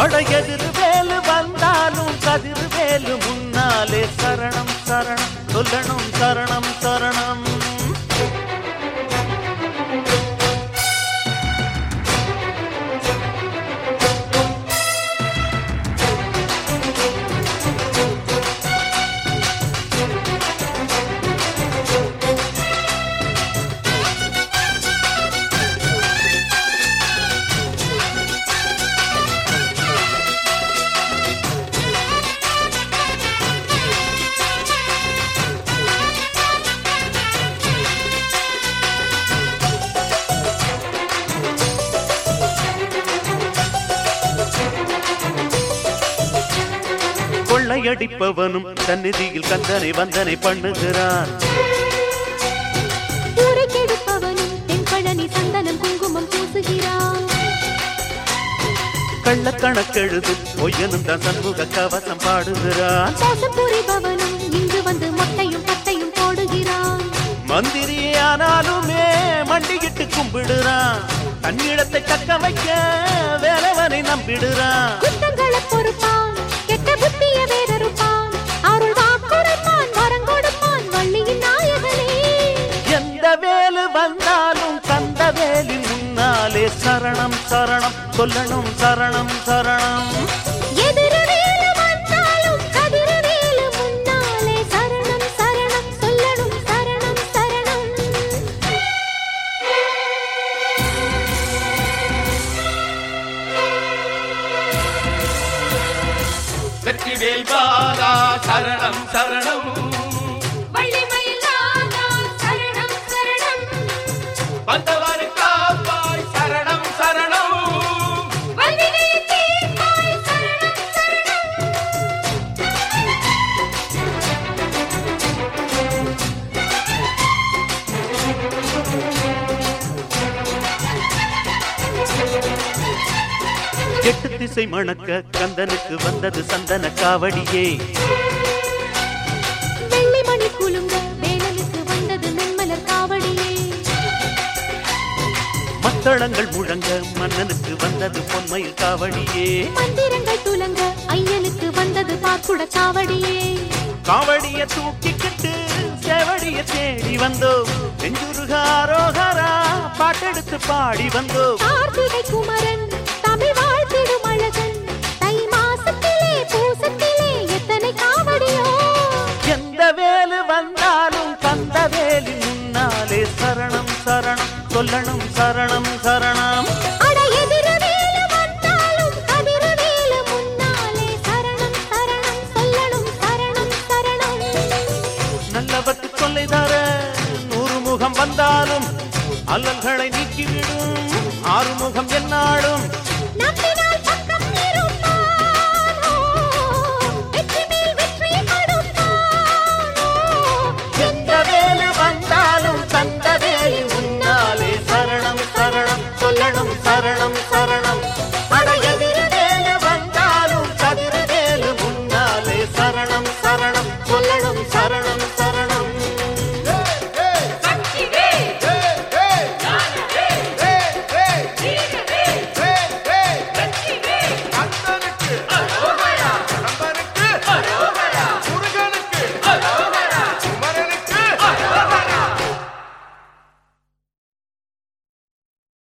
அடையெதிர் வேலு வந்தாலும் கதிர் வேலு முன்னாலே சரணம் சரணம் சொல்லணும் சரணம் சரணம். கொள்ளையடிப்பவனும் சந்நிதியில் கந்தனை வந்தனை பண்ணுகிறான். ஊரைக்கெடுப்பவனும் தென்பழனி சந்தனம் குங்குமம் பூசுகிறான். கள்ளக்கணக்கெழுதும் பொய்யனும் தான் சண்முக கவசம் பாடுகிறான். மோசம் புரிபவனும் இங்கு வந்து மொட்டையும் பட்டையும் போடுகிறான். மந்திரியானாலுமே மண்டியிட்டு கும்பிடுறான். தன்னிடத்தை தக்க வைக்க வேலவனை நம்பிடுறான். குற்றங்களை பொறுப்பான், கெட்ட புத்திய வேறறுப்பான். அருள் வாக்குரைப்பான், வரம் கொடுப்பான் வள்ளியின் நாயகனே. எந்த வேலு வந்தாலும் கந்த வேலின் முன்னாலே சரணம் சரணம் சொல்லணும் சரணம் சரணம். எதிர் வேலு வந்தாலும் கதிர் வேலு முன்னாலே சரணம் சரணம் சொல்லணும் சரணம் சரணம். வெற்றிவேல் பாலா சரணம் சரணம். வள்ளிமயில் நாதா சரணம் சரணம். வந்தவர் காப்பாய் சரணம் சரணம். வல்வினை தீர்ப்பாய் சரணம் சரணம். எட்டு திசை மணக்க கந்தனுக்கு வந்தது சந்தன காவடியே. வெள்ளிமணி குலுங்க வேலனுக்கு வந்தது மென்மலர் காவடியே. மத்தளங்கள் முழங்க மன்னனுக்கு வந்தது பொன்மயில் காவடியே. மந்திரங்கள் துலங்க ஐயனுக்கு வந்தது பாக்குட காவடியே. காவடிய தூக்கிக்கிட்டு செவடிய தேடி வந்தோம். நெஞ்சுருகாரோகரா பாட்டெடுத்து பாடி வந்தோம். கார்த்திகை குமரன் தமிழ் வாழ்த்திடும் அழகன். தை மாசத்திலே பூசத்திலே எத்தனை காவடியோ. எந்த வேலு வந்தாலும் கந்த வேலி முன்னாலே சரணம் சரணம் சொல்லணும் சரணம் சரணம். அட எதிர் வேலு வந்தாலும் கதிர் வேலு முன்னாலே சரணம் சரணம் சொல்லணும் சரணம் சரணம். நல்லவர்க்கு தொல்லை தர 100 முகம் வந்தாலும் அல்லல்களை நீக்கிவிடும் ஆறுமுகம் என்னாலும். நம்பி